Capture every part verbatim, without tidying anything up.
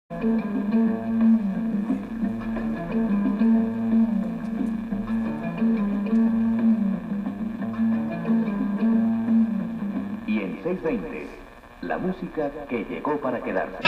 Y en seiscientos veinte, la música que llegó para quedarse.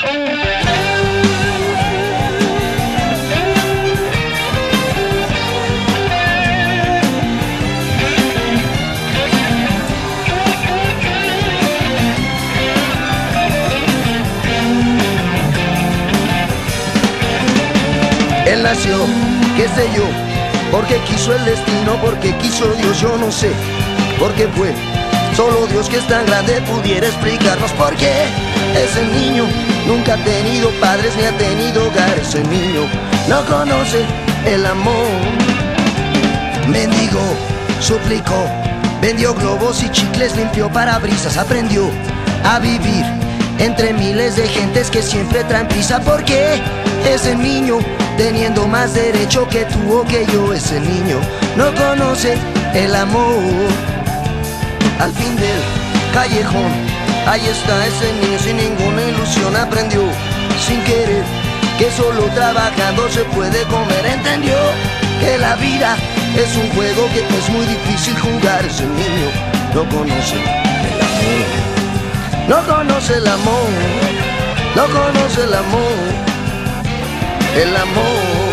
Él nació, qué sé yo, porque quiso el destino, porque quiso Dios, yo no sé, porque fue solo Dios que es tan grande pudiera explicarnos por qué. Ese niño nunca ha tenido padres ni ha tenido hogar. Ese niño no conoce el amor. Mendigó, suplicó, vendió globos y chicles, limpió parabrisas, aprendió a vivir entre miles de gentes que siempre traen prisa. ¿Por qué? Ese niño, teniendo más derecho que tú o que yo, ese niño no conoce el amor. Al fin del callejón, ahí está ese niño sin ninguna ilusión. Aprendió sin querer que solo trabajando se puede comer. Entendió que la vida es un juego que es muy difícil jugar. Ese niño no conoce el amor. No conoce el amor. No conoce el amor. El amor.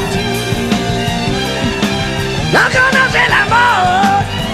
No conoce el amor.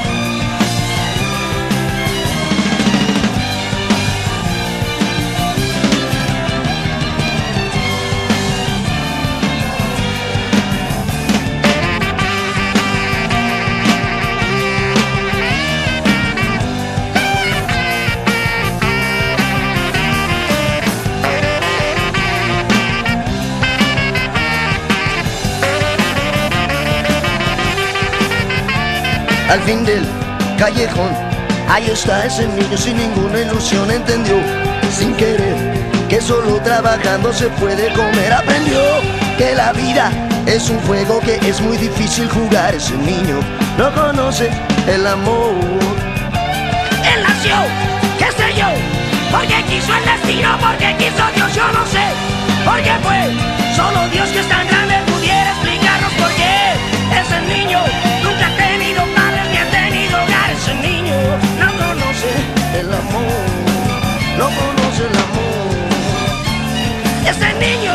Al fin del callejón, ahí está ese niño sin ninguna ilusión. Entendió, sin querer, que solo trabajando se puede comer. Aprendió que la vida es un juego que es muy difícil jugar. Ese niño no conoce el amor. Él nació, qué sé yo, porque quiso el destino, porque quiso Dios, yo no sé. Porque fue solo Dios que es tan grande pudiera explicarnos por qué. Ese niño nunca ha tenido padres ni ha tenido hogar. Ese niño no conoce el amor. No conoce el amor. Ese niño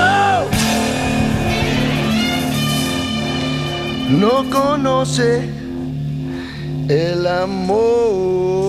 no conoce el amor.